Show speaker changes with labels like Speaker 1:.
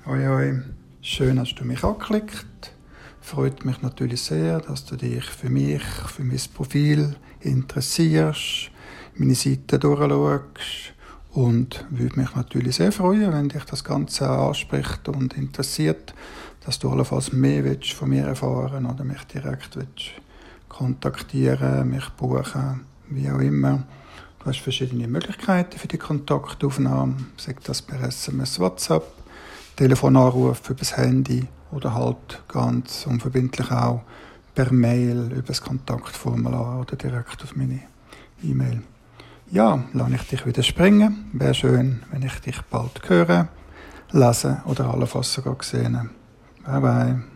Speaker 1: Hoi, hoi. Schön, hast du mich angeklickt. Freut mich natürlich sehr, dass du dich für mich, für mein Profil interessierst, meine Seite durchschaust und würde mich natürlich sehr freuen, wenn dich das Ganze anspricht und interessiert, dass du allenfalls mehr willst von mir erfahren oder mich direkt willst kontaktieren, mich buchen, wie auch immer. Du hast verschiedene Möglichkeiten für die Kontaktaufnahme, sei das per SMS, WhatsApp, Telefonanruf übers Handy oder halt ganz unverbindlich auch per Mail über das Kontaktformular oder direkt auf meine E-Mail. Ja, lasse ich dich wieder springen. Wäre schön, wenn ich dich bald höre, lese oder allenfalls sogar sehen. Bye bye.